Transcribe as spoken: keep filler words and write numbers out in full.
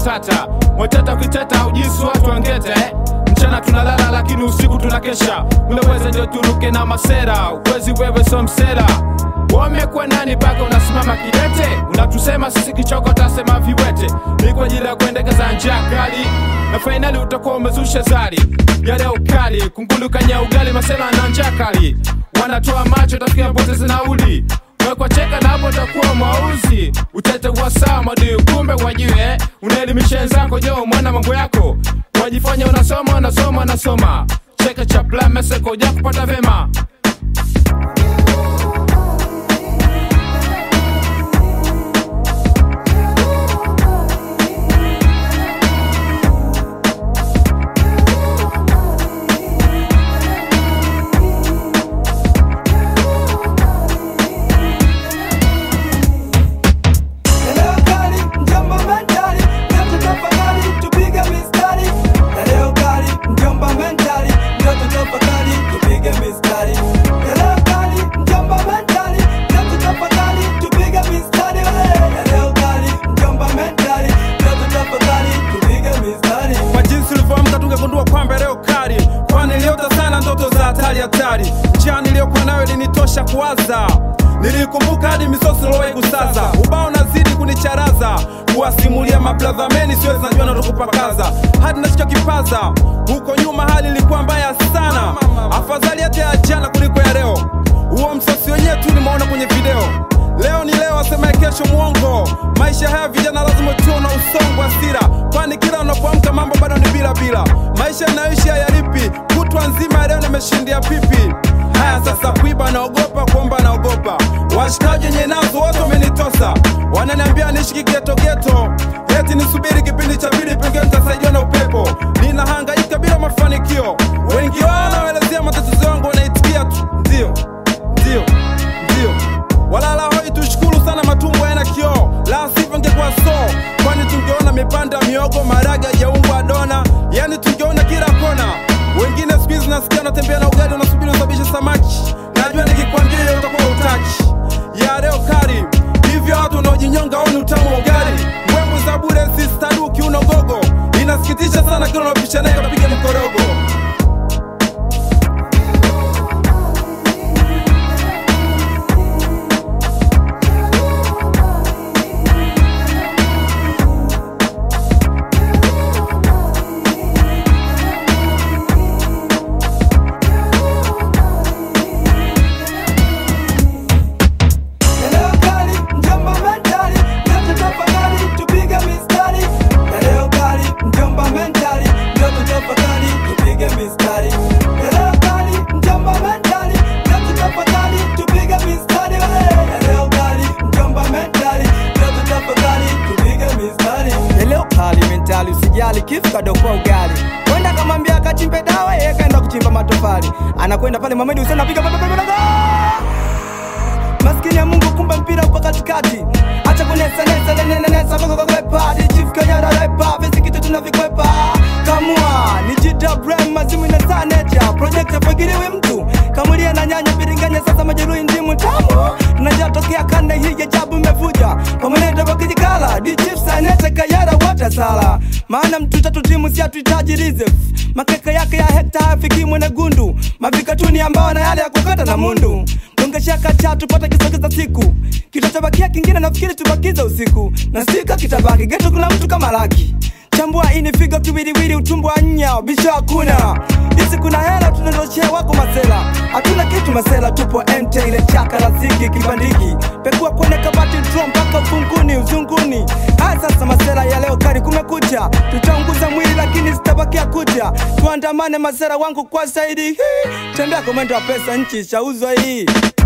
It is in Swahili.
matata. Mwatata ukiteta ujisu watu wangete eh? Mchana tunalala lakini usiku tunakesha. Unaweza ndio turuke na masera, uwezi wewe so msera. Wamekuwa nani baka unasimama kidete? Unatusema sisi kichoko utasema viwete. Ni kwa ajili ya kuendekeza njia kali, na finali utakuwa umezusha zari. Yale ukali, kungulu kanya ugali masela na njia kali. Wanatoa macho tafikia poteze nauli. Kwa cheka na hapo utakuwa mauzi. Utete wa sawa madi kumbe wajiwe. Unaelimisha wenzako jo mwana mambo yako. Wajifanya unasoma unasoma unasoma. Cheka chapla meseko kuja kupata vema. Hatari, njia niliyokuwa nayo ilinitosha kuwaza. Nilikumbuka hadi misosi lowe kusaza. Ubao nazidi kunicharaza, kuwasimulia mabladha meni siwezi najua na tukupakaza. Hadi nashika kipaza, huko nyuma hali ilikuwa mbaya sana. Afadhali hata ya jana kuliko ya leo. Uo msosi wenyewe tu nimeona kwenye video. Leo ni leo asema kesho muongo. Maisha haya vijana lazima tuwe na usongo wa hasira, kwani kila unapoamka mambo bado ni bila bila. Maisha naishi hayalipi, kutwa nzima leo nimeshindia pipi. Haya sasa kuiba naogopa, kuomba naogopa. Washikaji wenye nazo wote wamenitosa. Wananiambia nishiki geto geto, eti nisubiri kipindi cha pili pengine nitasaidiwa na upepo. Ninahangaika bila mafanikio. Wengi wao wanaelezea matatizo yangu wanaitikia tu ndio, ndio, ndio. Walala hoi tushukuru sana matumbo yana kioo. La sivyo ngekuwa so, kwani tungeona mipanda miogo maraga jaungwa dona. Yani tungeona kila kona. Wengine squeeze nasikia unatembea na ugali unasubiri usabishe samaki. Najua nikikwambia utakuwa utaki. Ya leo kari, hivyo watu wanaojinyonga oni utamu wa ugali. Mbwembwe za bure si staduki unogogo. Inasikitisha sana kila unapisha naye unapiga mkorogo. Usijali kifu kadokwa ugali. Kwenda kamambia kachimbe dawa, yeye kaenda kuchimba matofali. Anakwenda pale Mohamed Hussein apiga maskini ya Mungu kumba mpira upo katikati. Acha kunesa nesa nene nesa koko koko kwepa. Chief Kanyara repa, vesi kitu tunavikwepa. Kamua, nijita brand mazimu ina saneja. Project afagiriwe mtu, kamulia na nyanya biringanya sasa majeruhi ndimu tamu. Tunajatokea kanda hii ya jabu mevuja. Pamaneta wakijikala, di Chief Sanete Kanyara watasala. Maana mtu tatu timu si hatuhitaji reserve. Makeka yake ya hekta hafiki mwana gundu. Mavikatuni ambao na yale ya kukata na mundu. Ungeshaka chatu pata kisogeza siku. Kitabakia kingine nafikiri tubakiza usiku. Na sika kitabaki geto kuna mtu kama laki. Chambua ini figo kiwiriwiri utumbu wa nya bisho hakuna. Isi kuna hela tunandoshea wako masela. Hatuna kitu masela tupo M T ile chaka la ziki kibandiki. Pekua kwenye kabati drum mpaka ufunguni uzunguni. Haya sasa masela ya leo kari kumekucha. Tutaunguza mwili lakini sitabakia kuja. Tuandamane masela wangu kwa saidi hii. Tembea komendo wa pesa nchi shauzwa hii.